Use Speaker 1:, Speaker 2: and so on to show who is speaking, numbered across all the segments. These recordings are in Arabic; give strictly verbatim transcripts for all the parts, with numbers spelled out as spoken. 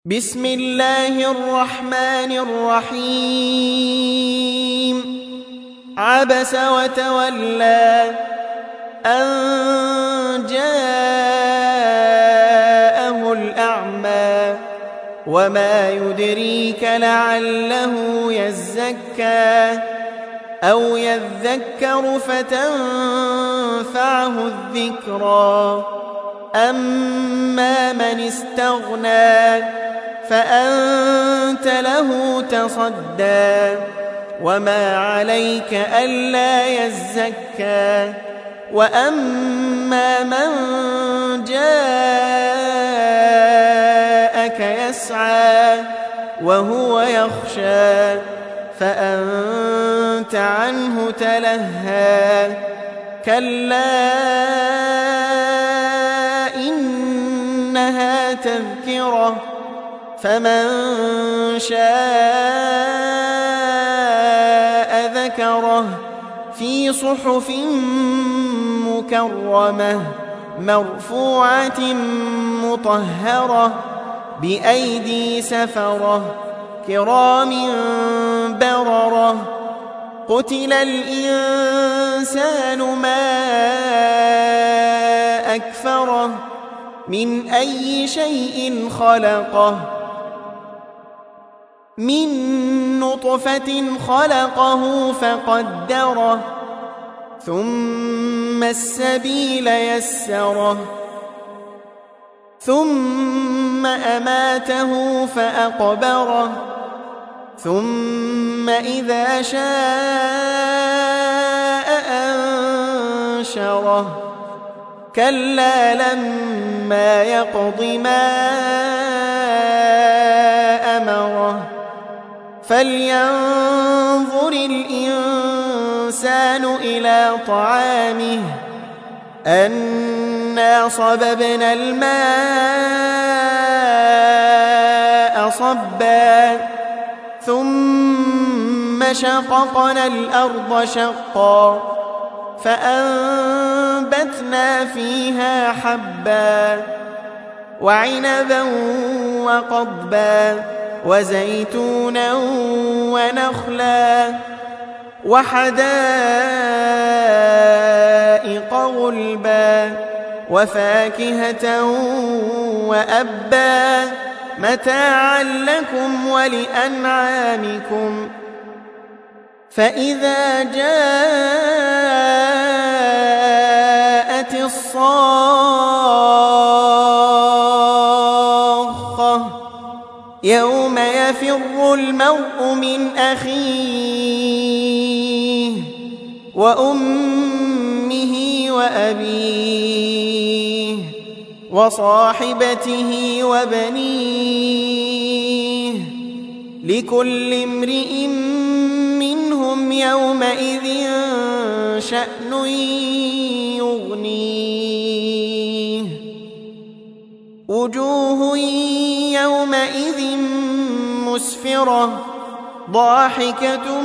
Speaker 1: بسم الله الرحمن الرحيم عبس وتولى أن جاءه الأعمى وما يدريك لعله يزكى أو يذكر فتنفعه الذكرى أما من استغنى فأنت له تصدى وما عليك ألا يزكى وأما من جاءك يسعى وهو يخشى فأنت عنه تلهى كلا إنها تذكرة فمن شاء ذكره في صحف مكرمة مرفوعة مطهرة بأيدي سفرة كرام بررة قتل الإنسان ما أكفره من أي شيء خلقه من نطفة خلقه فقدره ثم السبيل يسره ثم أماته فأقبره ثم إذا شاء أنشره كلا لما يقض ما أمره فلينظر الإنسان إلى طعامه أنا صببنا الماء صبا ثم شققنا الأرض شقا فأنبتنا فيها حبا وعنبا وقضبا وزيتونا ونخلا وحدائق غلبا وفاكهة وأبا متاعا لكم ولأنعامكم فإذا جاءت الصاخة يوم يفر المرء من أخيه وأمه وأبيه وصاحبته وبنيه لكل امرئ منهم يومئذ شأن يغنيه وجوه يومئذ مسفرة ضاحكة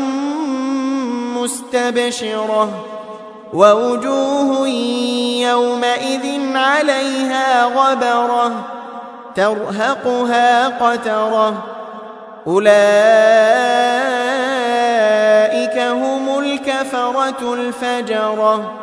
Speaker 1: مستبشرة ووجوه يومئذ عليها غبرة ترهقها قترة أولئك هم الكفرة الفجرة